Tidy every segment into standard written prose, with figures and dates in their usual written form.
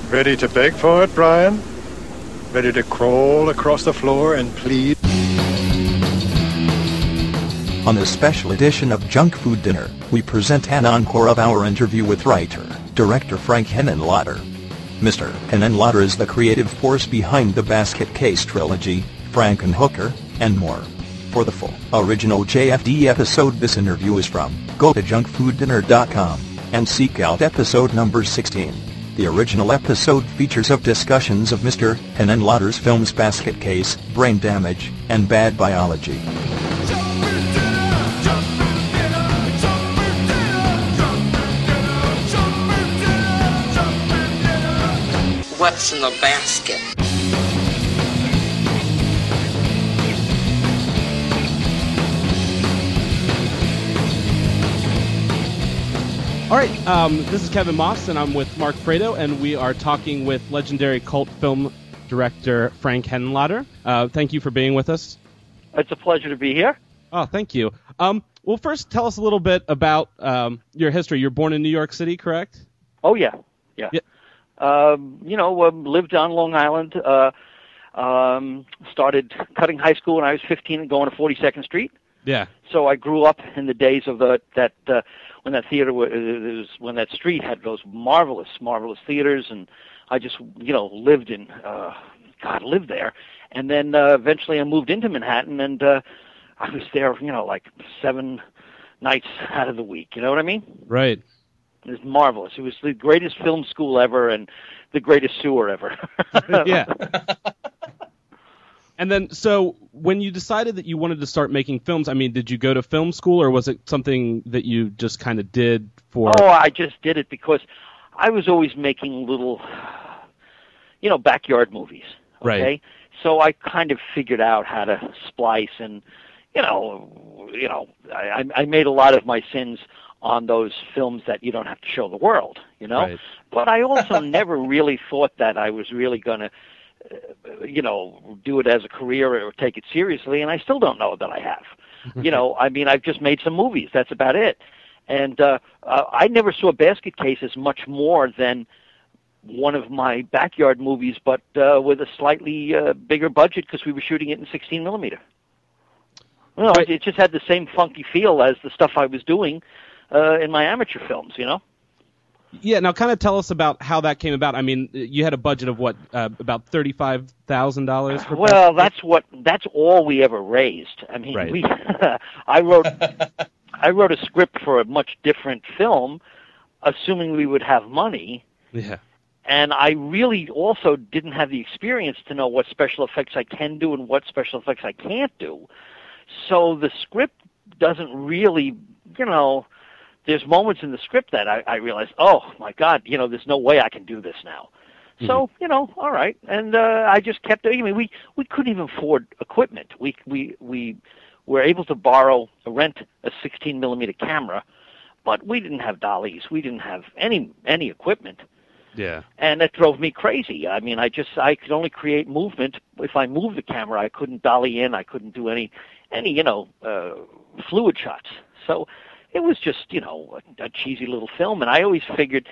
Ready to beg for it, Brian? Ready to crawl across the floor and plead? On this special edition of Junk Food Dinner, we present an encore of our interview with writer, director Frank Henenlotter. Mr. Henenlotter is the creative force behind the Basket Case trilogy, Frankenhooker, and more. For the full, original JFD episode this interview is from, go to junkfooddinner.com, and seek out episode number 16. The original episode features of discussions of Mr. Henenlotter's films Basket Case, Brain Damage, and Bad Biology. What's in the basket? All right, this is Kevin Moss, and I'm with Mark Fredo, and we are talking with legendary cult film director Frank Henenlotter. Thank you for being with us. It's a pleasure to be here. Oh, thank you. Well, first, tell us a little bit about your history. You're born in New York City, correct? Oh, yeah. Lived on Long Island, started cutting high school when I was 15 and going to 42nd Street. Yeah. So I grew up in the days of when that theater when that street had those marvelous theaters, and I just lived there, and then eventually I moved into Manhattan, and I was there like 7 nights out of the week. You know what I mean? Right. It was marvelous. It was the greatest film school ever and the greatest sewer ever. Yeah. And then, so when you decided that you wanted to start making films, I mean, did you go to film school, or was it something that you just kind of did for... Oh, I just did it because I was always making little, backyard movies. Okay? Right. So I kind of figured out how to splice, and, I made a lot of my sins on those films that you don't have to show the world, Right. But I also never really thought that I was really going to, do it as a career or take it seriously, and I still don't know that I have. I've just made some movies. That's about it. And I never saw Basket Case as much more than one of my backyard movies, but with a slightly bigger budget because we were shooting it in 16 millimeter. Right. It just had the same funky feel as the stuff I was doing in my amateur films, Yeah, now kind of tell us about how that came about. I mean, you had a budget of what, about $35,000? Well, that's all we ever raised. I mean, right. I wrote a script for a much different film, assuming we would have money. Yeah. And I really also didn't have the experience to know what special effects I can do and what special effects I can't do. So the script doesn't really, there's moments in the script that I realized, oh my God, there's no way I can do this now. Mm-hmm. So, all right. And I just kept, we couldn't even afford equipment. We were able to rent a 16 millimeter camera, but we didn't have dollies. We didn't have any equipment. Yeah. And that drove me crazy. I mean, I could only create movement. If I moved the camera, I couldn't dolly in. I couldn't do any fluid shots. So it was just, a cheesy little film. And I always figured,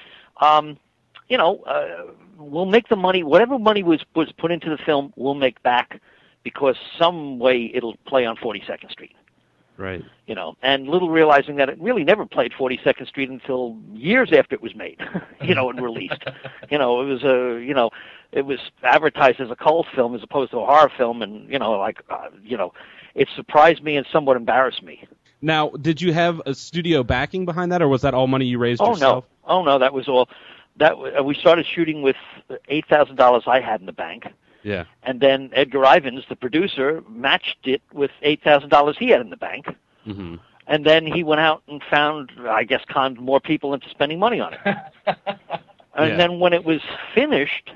we'll make the money, whatever money was put into the film, we'll make back because some way it'll play on 42nd Street. Right. And little realizing that it really never played 42nd Street until years after it was made, and released. It was advertised as a cult film as opposed to a horror film, and, it surprised me and somewhat embarrassed me. Now, did you have a studio backing behind that, or was that all money you raised yourself? No, that was all. We started shooting with $8,000 I had in the bank. Yeah. And then Edgar Ivins, the producer, matched it with $8,000 he had in the bank. Mm-hmm. And then he went out and conned more people into spending money on it. And then when it was finished,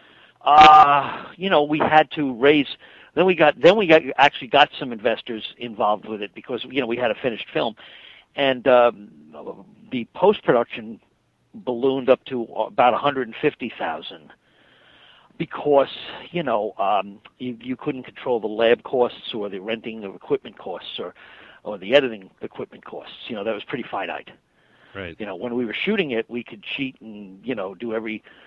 we had to raise. Then we actually got some investors involved with it because we had a finished film, and the post-production ballooned up to about $150,000. Because, you couldn't control the lab costs or the renting of equipment costs or the editing equipment costs. That was pretty finite. Right. When we were shooting it, we could cheat and, do every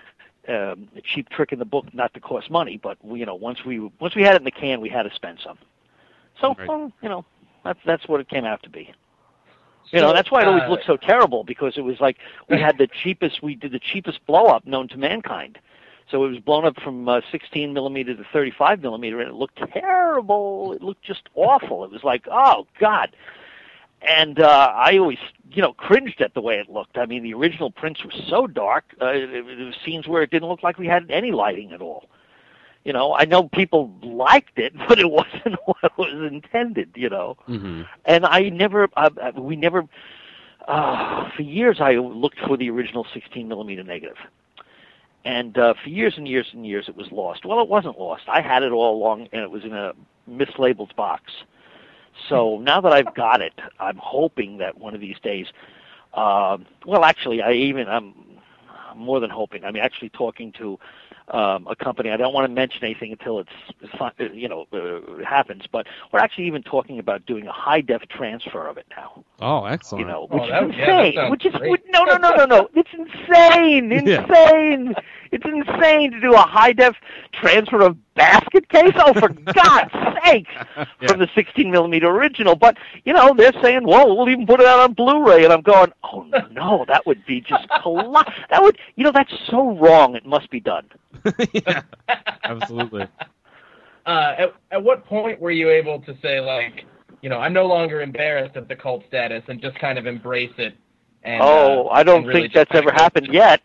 a cheap trick in the book not to cost money, but once we had it in the can, we had to spend some. So right. That's what it came out to be. That's why it always looked so terrible, because it was like we did the cheapest blow up known to mankind. So it was blown up from 16 millimeter to 35 millimeter, and it looked terrible. It looked just awful. It was like, oh God. And I always, cringed at the way it looked. I mean, the original prints were so dark. There were scenes where it didn't look like we had any lighting at all. I know people liked it, but it wasn't what was intended. Mm-hmm. And we never. For years, I looked for the original 16 millimeter negative. And for years and years and years, it was lost. Well, it wasn't lost. I had it all along, and it was in a mislabeled box. So now that I've got it, I'm hoping that one of these days, actually, I'm more than hoping. I'm actually talking to a company. I don't want to mention anything until it happens, but we're actually even talking about doing a high-def transfer of it now. Oh, excellent. Which is insane. No. It's insane. Insane. It's insane to do a high-def transfer of Basket Case. Oh, for God's sake, from the 16 millimeter original. But they're saying, well, we'll even put it out on Blu-ray, and I'm going, oh no, that would be just that would, that's so wrong. It must be done. Yeah, absolutely. At what point were you able to say, like, I'm no longer embarrassed of the cult status and just kind of embrace it? And, I don't think that's ever happened yet.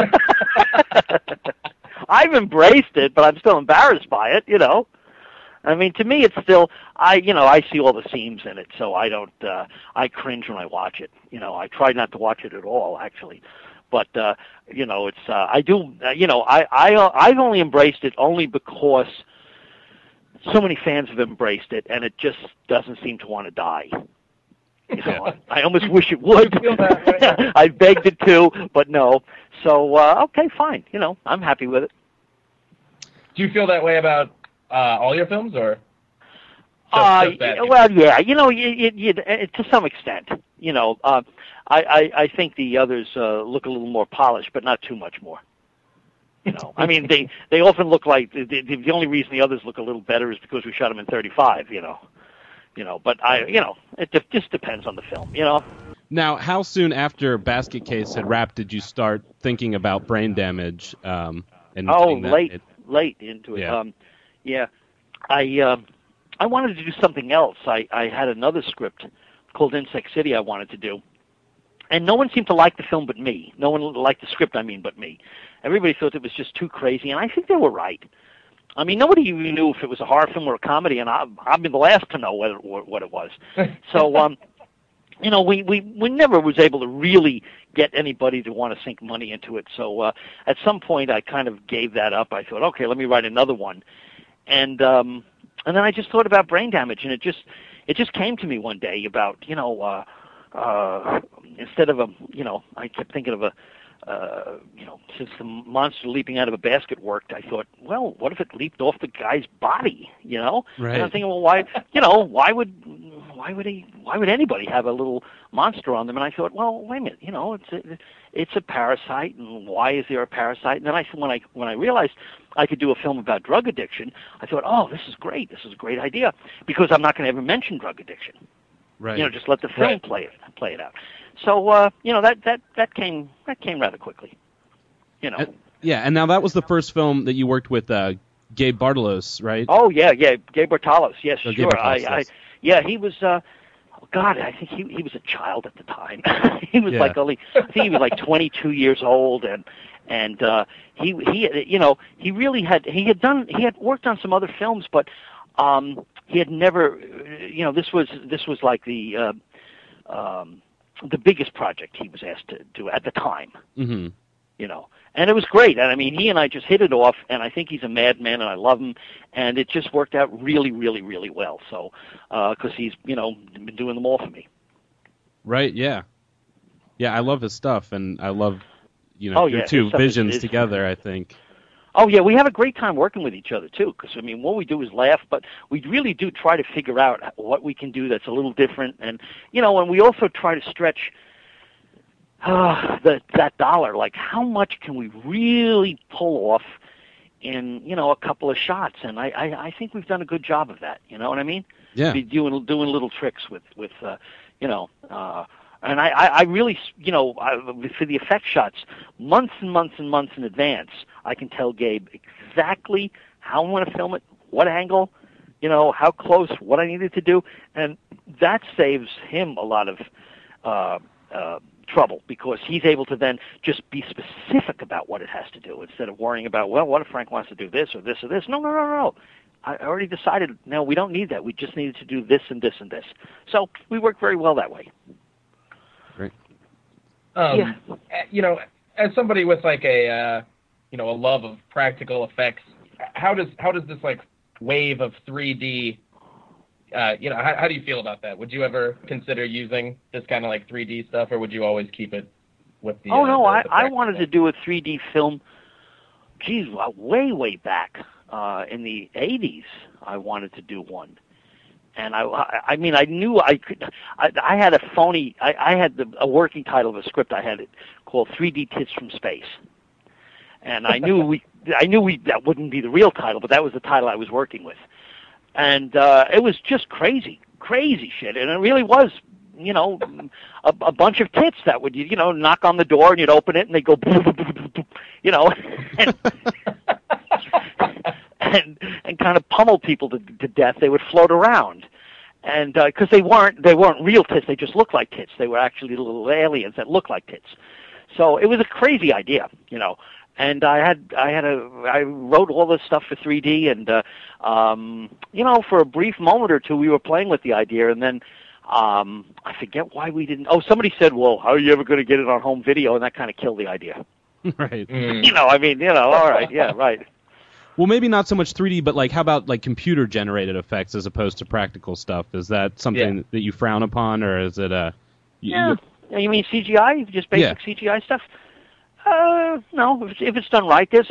I've embraced it, but I'm still embarrassed by it, I mean, to me, it's still, I see all the seams in it, so I don't, I cringe when I watch it. I try not to watch it at all, actually. But, it's, I do, I've only embraced it only because so many fans have embraced it, and it just doesn't seem to want to die. I almost wish it would. I begged it to, but no. So, okay, fine. I'm happy with it. Do you feel that way about all your films, or? Well, yeah. To some extent. I think the others look a little more polished, but not too much more. I mean, they often look like the only reason the others look a little better is because we shot them in 35. But it just depends on the film. Now, how soon after Basket Case had wrapped did you start thinking about Brain Damage? Late into it. Yeah. I wanted to do something else. I had another script called Insect City I wanted to do. And no one seemed to like the film but me. No one liked the script, but me. Everybody thought it was just too crazy, and I think they were right. I mean, nobody even knew if it was a horror film or a comedy, and I've been the last to know what it was. So, we never was able to really get anybody to want to sink money into it. So at some point, I kind of gave that up. I thought, okay, let me write another one. And then I just thought about Brain Damage, and it just came to me one day about, instead of I kept thinking of since the monster leaping out of a basket worked, I thought, well, what if it leaped off the guy's body, Right. And I'm thinking, well, why would anybody have a little monster on them? And I thought, well, wait a minute, it's a parasite, and why is there a parasite? And then when I realized I could do a film about drug addiction, I thought, oh, this is great. This is a great idea, because I'm not going to ever mention drug addiction. Right. Just let the film play it out. So that came rather quickly. And now that was the first film that you worked with Gabe Bartalos, right? Oh yeah, Gabe Bartalos. Yes, sure. Gabe Bartalos, he was. I think he was a child at the time. He was I think he was like 22 years old, and he really had worked on some other films, but he had never, this was like the biggest project he was asked to do at the time. Mm-hmm. And it was great. And I mean, he and I just hit it off, and I think he's a madman, and I love him, and it just worked out really, really, really well. So, because he's, been doing them all for me. Right, yeah. Yeah, I love his stuff, and I love, your two visions together, I think. Oh, yeah, we have a great time working with each other, too, because, I mean, what we do is laugh, but we really do try to figure out what we can do that's a little different. And, and we also try to stretch that dollar. Like, how much can we really pull off in, a couple of shots? And I think we've done a good job of that. You know what I mean? Yeah. Doing little tricks with and I really, for the effect shots, months and months and months in advance, I can tell Gabe exactly how I want to film it, what angle, how close, what I needed to do, and that saves him a lot of trouble, because he's able to then just be specific about what it has to do, instead of worrying about, well, what if Frank wants to do this or this or this? No. I already decided, no, we don't need that. We just needed to do this and this and this. So we work very well that way. Great. Yeah. As somebody with like a love of practical effects, how does this like wave of 3D, how do you feel about that? Would you ever consider using this kind of like 3D stuff, or would you always keep it with the? I wanted to do a 3D film. Geez, way back in the 80s, I wanted to do one. And I mean, I knew I could. I had a phony. I had a working title of a script. I had it called 3D Tits from Space, and I knew that wouldn't be the real title, but that was the title I was working with, and it was just crazy shit, and it really was, a bunch of tits that would knock on the door and you'd open it and they go, and kind of pummel people to death. They would float around, and because they weren't real tits, they just looked like tits. They were actually little aliens that looked like tits. So it was a crazy idea, And I wrote all this stuff for 3D, and for a brief moment or two, we were playing with the idea, and then I forget why we didn't. Oh, somebody said, "Well, how are you ever going to get it on home video?" And that kind of killed the idea. Right. All right, yeah, right. Well, maybe not so much 3D, but like, how about like computer-generated effects as opposed to practical stuff? Is that something that you frown upon, or is it You mean CGI? Just basic CGI stuff? No. If it's done right, there's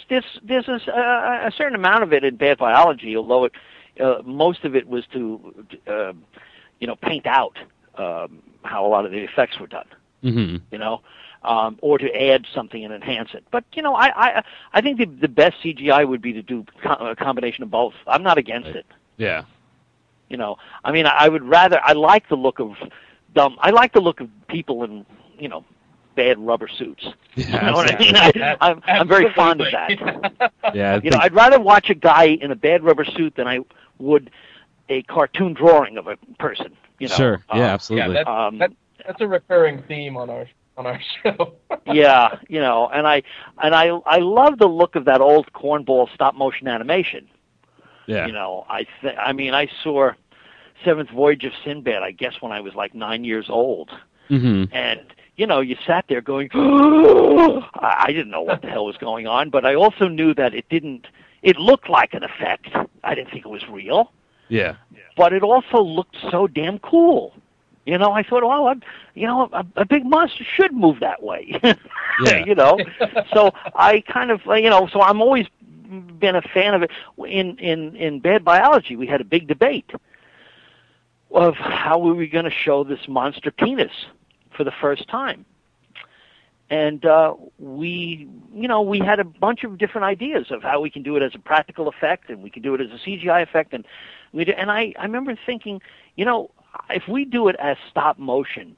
a certain amount of it in Bad Biology, although most of it was to paint out how a lot of the effects were done. Mm-hmm. Or to add something and enhance it. But I think the best CGI would be to do a combination of both. I'm not against it. Yeah. I mean, I would rather. I like the look of people in bad rubber suits. Yeah, you know what I mean? I'm very fond of that. Yeah. I'd rather watch a guy in a bad rubber suit than I would a cartoon drawing of a person. Sure. Yeah, absolutely. Yeah, that's a recurring theme on our show. Yeah, and I love the look of that old cornball stop motion animation. Yeah. I saw Seventh Voyage of Sinbad, I guess, when I was like 9 years old. Mm-hmm. And you sat there going, I didn't know what the hell was going on, but I also knew that it looked like an effect. I didn't think it was real. Yeah. But it also looked so damn cool. I thought, well, a big monster should move that way. Yeah. So I kind of, so I'm always been a fan of it. In Bad Biology, we had a big debate of how we were going to show this monster penis for the first time. And we had a bunch of different ideas of how we can do it as a practical effect, and we can do it as a CGI effect. And I remember thinking, if we do it as stop motion,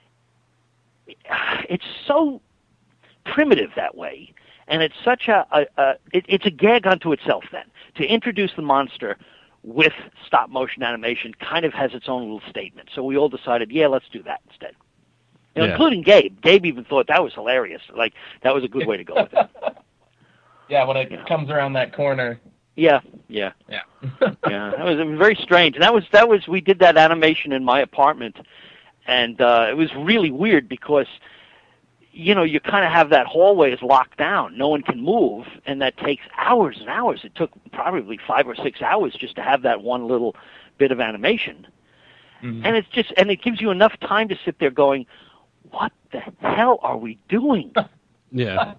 it's so primitive that way, and it's such it's a gag unto itself. Then to introduce the monster with stop motion animation kind of has its own little statement. So we all decided, let's do that instead. Including Gabe. Gabe even thought that was hilarious. Like, that was a good way to go with it. Yeah, when it comes around that corner. Yeah. Yeah, that was very strange. And that was we did that animation in my apartment, and it was really weird because, you kind of have that hallway is locked down. No one can move, and that takes hours and hours. It took probably 5 or 6 hours just to have that one little bit of animation. Mm-hmm. And it gives you enough time to sit there going, what the hell are we doing? Yeah.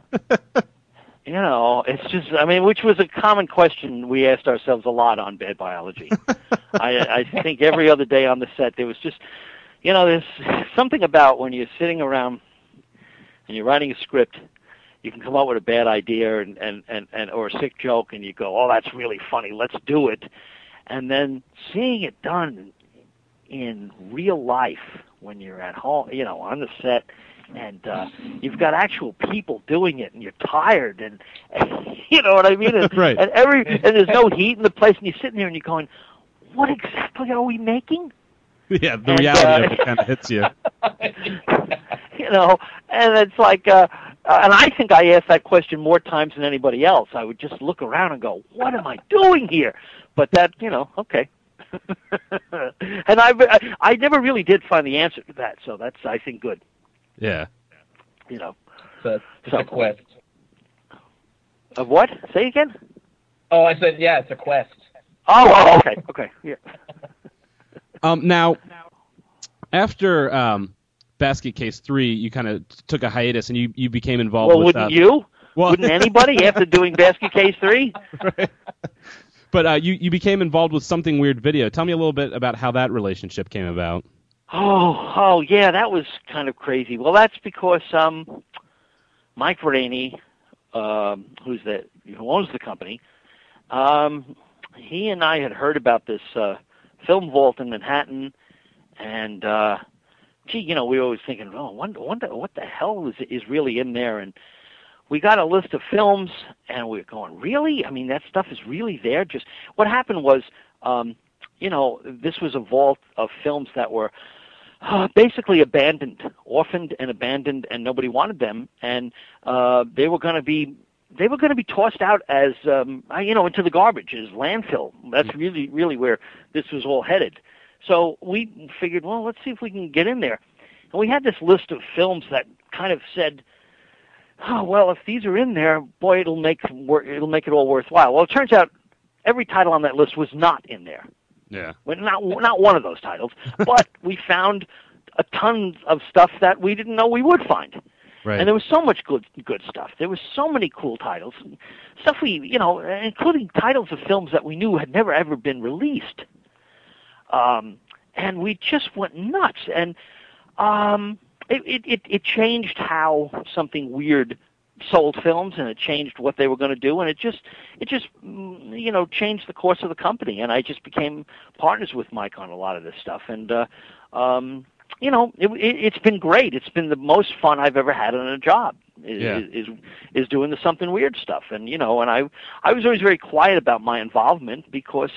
It's just, which was a common question we asked ourselves a lot on Bad Biology. I think every other day on the set there was just, You know, there's something about when you're sitting around and you're writing a script, you can come up with a bad idea and or a sick joke, and you go, "Oh, that's really funny. Let's do it." And then seeing it done in real life when you're at home, you know, on the set, and you've got actual people doing it, and you're tired, and you know what I mean? And, Right. and there's no heat in the place, and you're sitting there and you're going, "What exactly are we making?" Yeah, the And, reality of it kind of hits you. You know, and it's like, and I think I asked that question more times than anybody else. I would just look around and go, "What am I doing here?" But that, you know, okay. And I never really did find the answer to that, so that's, I think, good. Yeah. You know, It's a quest. of what? Say again? Oh, I said, yeah, it's a quest. Oh, okay, yeah. Now, after Basket Case 3, you kind of took a hiatus and you became involved Well, with... wouldn't you? Well, Wouldn't anybody after doing Basket Case 3? Right. But you became involved with Something Weird Video. Tell me a little bit about how that relationship came about. Oh, yeah, that was kind of crazy. Well, that's because Mike Veraney, who owns the company, he and I had heard about this film vault in Manhattan, and gee, you know, we were always thinking, oh, wonder what the hell is really in there, and we got a list of films, and we were going, really? I mean, that stuff is really there? Just what happened was, you know, this was a vault of films that were basically abandoned, orphaned and abandoned, and nobody wanted them, and they were going to be tossed out as you know, into the garbage, as landfill. That's really where this was all headed. So we figured, well, let's see if we can get in there. And we had this list of films that kind of said, oh, well, if these are in there, boy, it'll make it all worthwhile. Well, it turns out every title on that list was not in there. Yeah. Well, not one of those titles, but we found a ton of stuff that we didn't know we would find. Right. And there was so much good stuff. There was so many cool titles, stuff we, you know, including titles of films that we knew had never ever been released. And we just went nuts. And it changed how Something Weird sold films, and it changed what they were going to do, and it just you know, changed the course of the company. And I just became partners with Mike on a lot of this stuff. And you know, it's been great. It's been the most fun I've ever had on a job. Is doing the Something Weird stuff. And you know, and I was always very quiet about my involvement because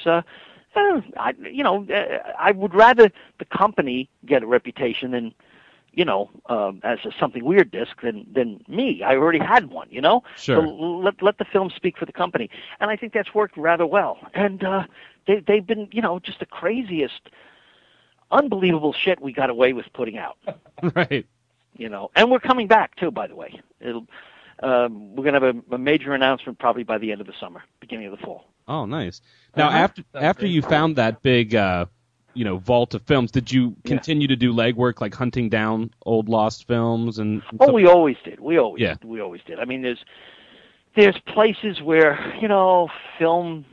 I would rather the company get a reputation than, you know, as a Something Weird disc than me. I already had one, you know? Sure. So let the film speak for the company. And I think that's worked rather well. And they've been, you know, just the craziest, unbelievable shit we got away with putting out. Right. You know, and we're coming back, too, by the way. We're going to have a major announcement probably by the end of the summer, beginning of the fall. Oh, nice. Now, after you found that big, you know, vault of films, did you continue to do legwork, like hunting down old lost films and Oh, stuff? we always did. We always did. I mean, there's places where, you know, film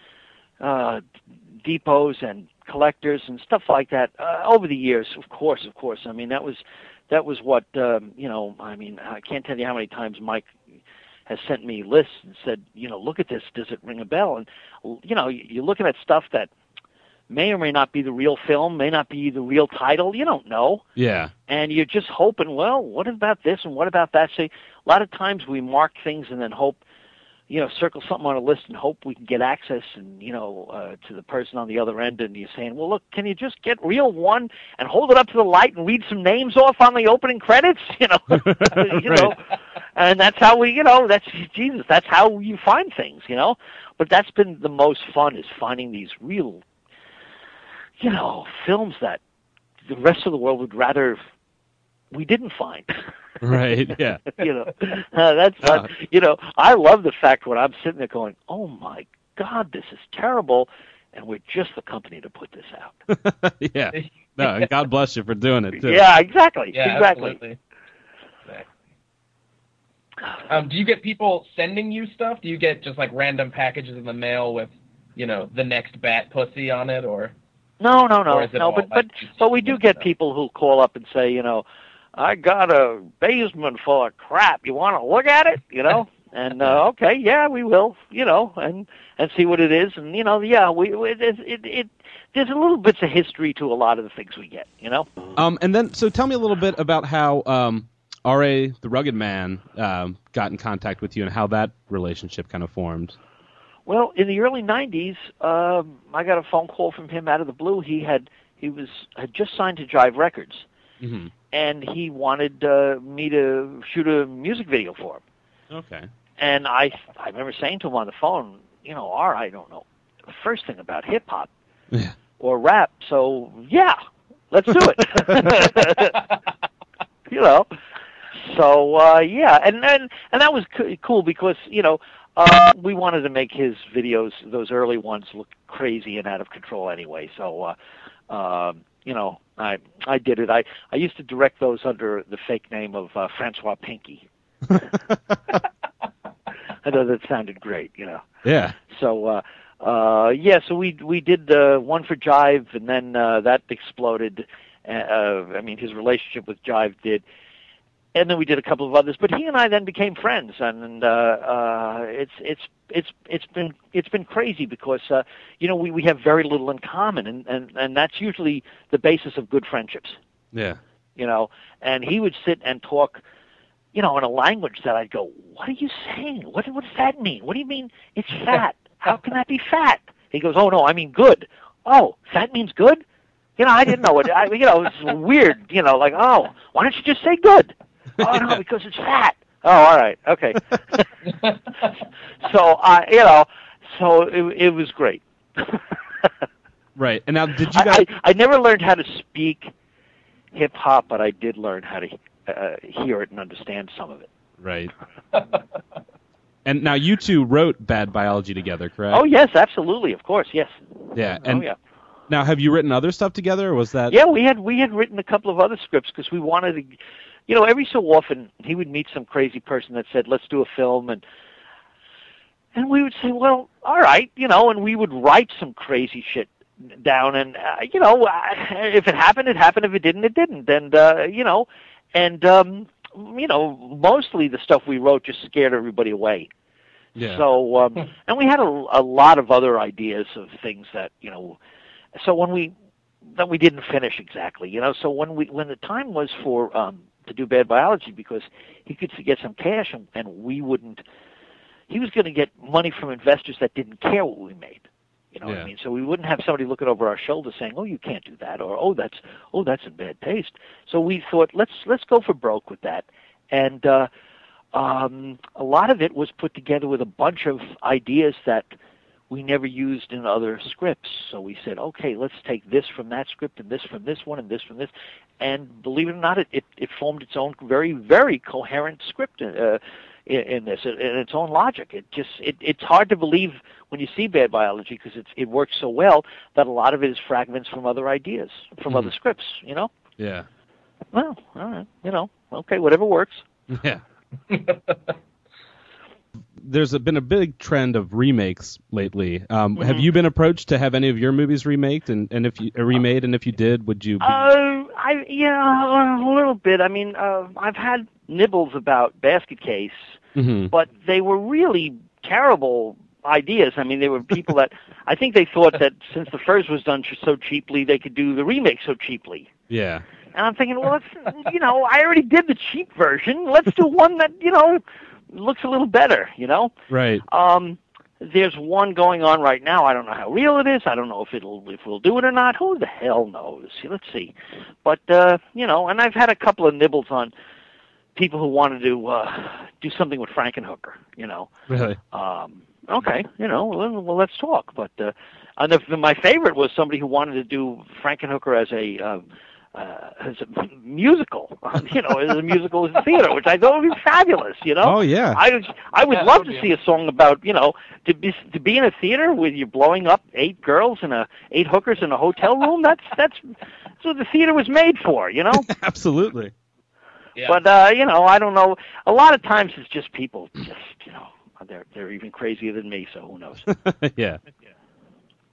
depots and collectors and stuff like that over the years. Of course. I mean, that was what you know. I mean, I can't tell you how many times Mike has sent me lists and said, you know, look at this. Does it ring a bell? And you know, you're looking at stuff that may or may not be the real film, may not be the real title. You don't know. Yeah. And you're just hoping, well, what about this and what about that? So a lot of times we mark things and then hope, you know, circle something on a list and hope we can get access and, you know, to the person on the other end. And you're saying, well, look, can you just get reel one and hold it up to the light and read some names off on the opening credits? You know, you know, and that's how we, you know, that's how you find things, you know. But that's been the most fun, is finding these real, you know, films that the rest of the world would rather we didn't find. Right, yeah. You know, that's you know, I love the fact when I'm sitting there going, oh my God, this is terrible, and we're just the company to put this out. Yeah. No, and God bless you for doing it too. Yeah, exactly. Yeah, exactly. Absolutely. Do you get people sending you stuff? Do you get just like random packages in the mail with, you know, the next Bat Pussy on it, or? No, Or is it all but like we do get people who call up and say, I got a basement full of crap. You want to look at it? And okay, yeah, we will. And see what it is. And yeah, there's a little bits of history to a lot of the things we get. And then, so tell me a little bit about how R.A. the Rugged Man got in contact with you and how that relationship kind of formed. Well, in the early '90s, I got a phone call from him out of the blue. He had just signed to Jive Records, mm-hmm. and he wanted me to shoot a music video for him. Okay. And I remember saying to him on the phone, I don't know the first thing about hip hop or rap, so yeah, let's do it. So yeah, and that was cool because we wanted to make his videos, those early ones, look crazy and out of control anyway. So, I did it. I used to direct those under the fake name of Francois Pinky. I know that sounded great, Yeah. So, so we did one for Jive, and then that exploded. His relationship with Jive did. And then we did a couple of others, but he and I then became friends, and it's been crazy because we have very little in common, and that's usually the basis of good friendships. Yeah. And he would sit and talk, in a language that I'd go, what are you saying? What does that mean? What do you mean it's fat? How can that be fat? He goes, oh no, I mean good. Oh, fat means good? I didn't know it. It's weird. Like, oh, why don't you just say good? Oh no, because it's fat. Oh, all right, okay. So it was great. Right, and now did you guys? I never learned how to speak hip hop, but I did learn how to hear it and understand some of it. Right. And now you two wrote Bad Biology together, correct? Oh yes, absolutely, of course, yes. Yeah, and yeah. Now have you written other stuff together, or was that? Yeah, we had written a couple of other scripts because we wanted to. Every so often he would meet some crazy person that said, "Let's do a film," and we would say, "Well, all right," and we would write some crazy shit down, and if it happened, it happened. If it didn't, it didn't, and mostly the stuff we wrote just scared everybody away. Yeah. So, and we had a lot of other ideas of things that so when we didn't finish exactly, So when the time was for to do Bad Biology, because he could get some cash and we wouldn't. He was going to get money from investors that didn't care what we made. What I mean? So we wouldn't have somebody looking over our shoulder saying, "Oh, you can't do that," or "Oh, that's in bad taste." So we thought, let's go for broke with that, and a lot of it was put together with a bunch of ideas that we never used in other scripts. So we said, okay, let's take this from that script and this from this one and this from this. And believe it or not, it formed its own very, very coherent script in this, in its own logic. It's hard to believe when you see Bad Biology because it works so well that a lot of it is fragments from other ideas, from other scripts, Yeah. Well, all right, okay, whatever works. Yeah. There's been a big trend of remakes lately. Have you been approached to have any of your movies remade? And if you remade, and if you did, would you? A little bit. I mean, I've had nibbles about Basket Case, but they were really terrible ideas. I mean, they were people that I think they thought that since the first was done so cheaply, they could do the remake so cheaply. Yeah. And I'm thinking, well, I already did the cheap version. Let's do one that looks a little better, Right. There's one going on right now. I don't know how real it is. I don't know if we'll do it or not. Who the hell knows? Let's see. But and I've had a couple of nibbles on people who wanted to do something with Frankenhooker. Really. Okay. Well, let's talk. But my favorite was somebody who wanted to do Frankenhooker as a musical, as a musical in the theater, which I thought would be fabulous, Oh yeah. I would love to see a song about, to be in a theater with you blowing up 8 girls and 8 hookers in a hotel room. That's what the theater was made for, Absolutely. Yeah. But I don't know. A lot of times it's just people, they're even crazier than me, so who knows? Yeah.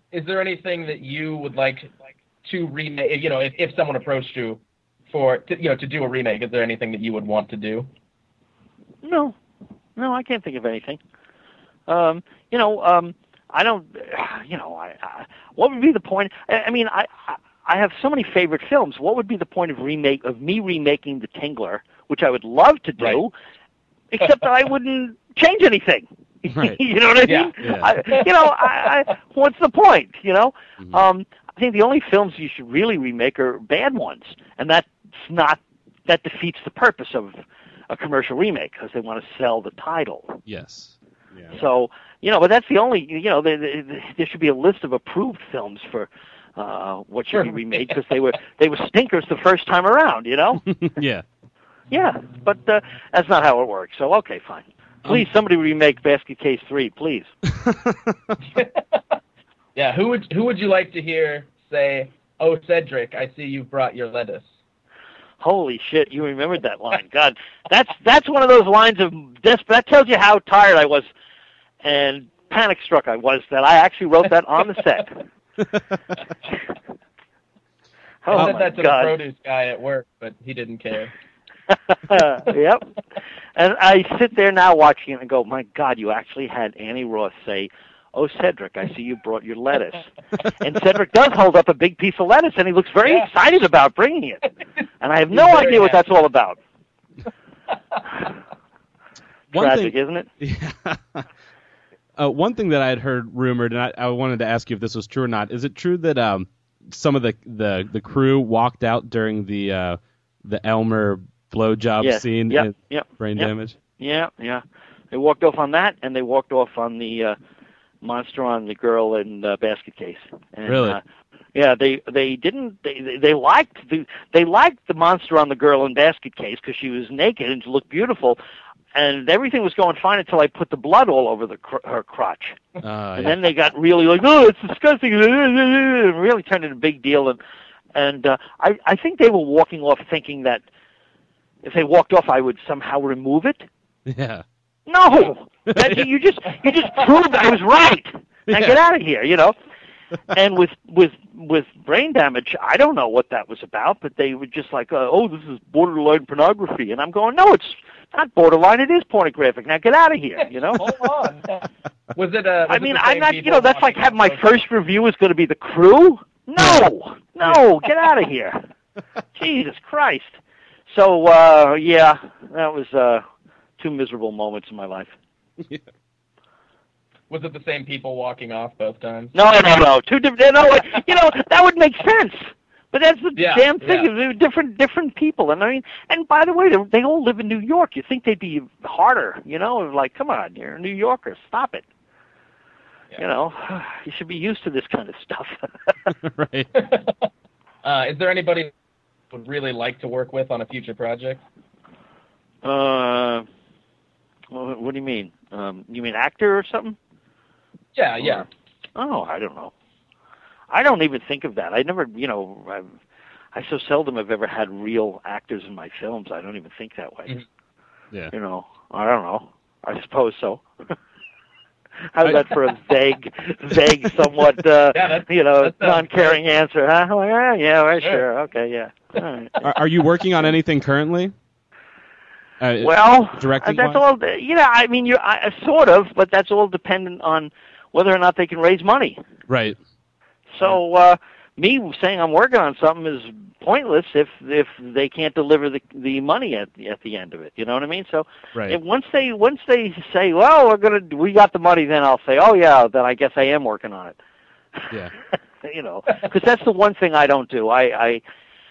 is there anything that you would like to remake? You know, if someone approached you to do a remake, is there anything that you would want to do? No, I can't think of anything. I don't. What would be the point? I mean, I have so many favorite films. What would be the point of me remaking The Tingler, which I would love to do, Right. except that I wouldn't change anything. Right. You know what I mean? Yeah. What's the point? You know, Mhm. I think the only films you should really remake are bad ones, and that defeats the purpose of a commercial remake because they want to sell the title. Yes. Yeah. So, but that's the only, there should be a list of approved films for what should be remade because they were stinkers the first time around, Yeah. Yeah, but that's not how it works. So, okay, fine. Please, somebody remake Basket Case 3, please. Yeah, who would you like to hear say, "Oh, Cedric, I see you brought your lettuce"? Holy shit, you remembered that line. God, that's one of those lines of that tells you how tired I was and panic struck I was that I actually wrote that on the set. I said that to the produce guy at work, but he didn't care. Yep. And I sit there now watching it and go, my God, you actually had Annie Roth say, "Oh, Cedric, I see you brought your lettuce." And Cedric does hold up a big piece of lettuce, and he looks very excited about bringing it. And I have no idea what that's all about. Tragic, isn't it? Yeah. One thing that I had heard rumored, and I wanted to ask you if this was true or not, is it true that some of the crew walked out during the Elmer blowjob scene in Brain Damage? Yeah. They walked off on that, and they walked off on the monster on the girl in Basket Case. And, really? Yeah, they didn't. They liked the monster on the girl in Basket Case because she was naked and looked beautiful, and everything was going fine until I put the blood all over her crotch. And then they got really like, "Oh, it's disgusting!" and really turned into a big deal. And I think they were walking off thinking that if they walked off, I would somehow remove it. Yeah. No, you just proved I was right. Now get out of here, And with Brain Damage, I don't know what that was about, but they were just like, "Oh, this is borderline pornography," and I'm going, "No, it's not borderline. It is pornographic. Now get out of here." Hold on. Was it? I'm not. That's like having my first review is going to be The Crew. No, get out of here. Jesus Christ. So that was 2 miserable moments in my life. Yeah. Was it the same people walking off both times? No. 2 different. That would make sense. But that's the damn thing. Yeah. They're different people, and by the way, they all live in New York. You think they'd be harder, Like, come on, you're a New Yorker. Stop it. Yeah. You should be used to this kind of stuff. Right. Is there anybody you would really like to work with on a future project? What do you mean? You mean actor or something? Yeah. Oh, I don't know. I don't even think of that. I never, I so seldom have ever had real actors in my films. I don't even think that way. Mm-hmm. Yeah. I don't know. I suppose so. How's that for a vague, somewhat, non-caring answer, huh? Sure. Okay, yeah. All right. Are you working on anything currently? Directing that's all. Sort of, but that's all dependent on whether or not they can raise money. Right. So me saying I'm working on something is pointless if they can't deliver the money at the end of it. You know what I mean? So once they say, "Well, we got the money," then I'll say, "Oh yeah," then I guess I am working on it. Yeah. Because that's the one thing I don't do. I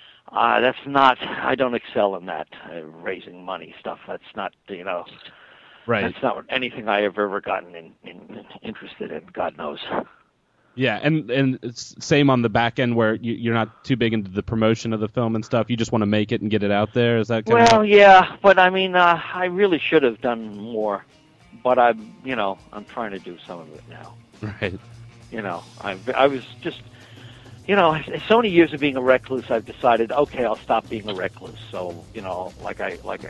don't excel in that raising money stuff. That's not, Right. That's not anything I have ever gotten interested in. God knows. Yeah, and it's same on the back end where you're not too big into the promotion of the film and stuff. You just want to make it and get it out there. Is that kind of? Yeah, but I mean, I really should have done more. But I'm trying to do some of it now. Right. I was just. So many years of being a recluse, I've decided, okay, I'll stop being a recluse. So,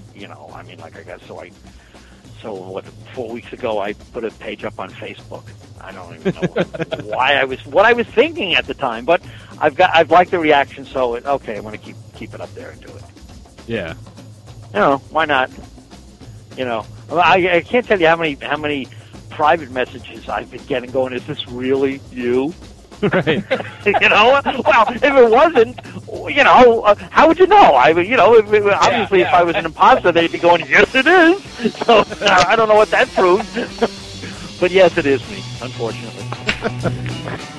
so 4 weeks ago, I put a page up on Facebook. I don't even know what I was thinking at the time, but I've liked the reaction, so okay, I want to keep it up there and do it. Yeah. You know, why not? You know, I can't tell you how many private messages I've been getting going, is this really you? Right. You know, well, if it wasn't, you know, how would you know? Obviously, if I was an imposter, they'd be going, yes, it is. So I don't know what that proves. But yes, it is me, unfortunately.